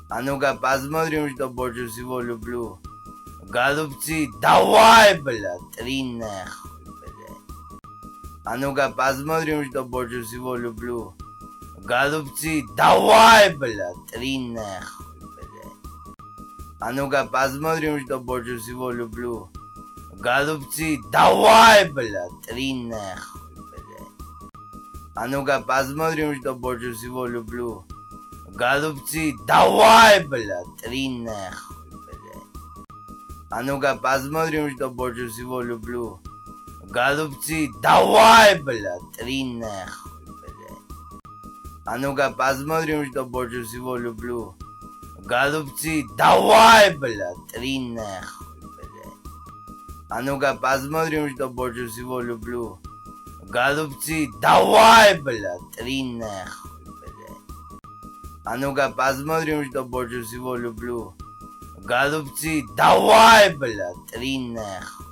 А ну-ка посмотрим, что больше всего люблю. Голубцы, давай, блядь, 3 нахуй, блядь. А ну-ка посмотрим, что больше всего люблю. Голубцы, давай, блядь, 3 нахуй, блядь. А ну-ка посмотрим, что больше всего люблю. Голубцы, давай, блядь, 3 нахуй, блядь. А ну-ка посмотрим, что больше всего люблю. Голубцы, давай, блядь, 3 нахуй, блядь. А ну-ка посмотрим, что больше всего люблю. Голубцы, давай, блядь, 3 нахуй, блядь. А ну-ка посмотрим, что больше всего люблю. Голубцы, давай, блядь, 3 нахуй, блядь. А ну-ка посмотрим, что больше всего люблю. Голубцы, давай, блядь, 3 нахуй, блядь. А ну-ка посмотрим, что больше всего люблю. Голубцы, давай, блядь, 3 нахуй.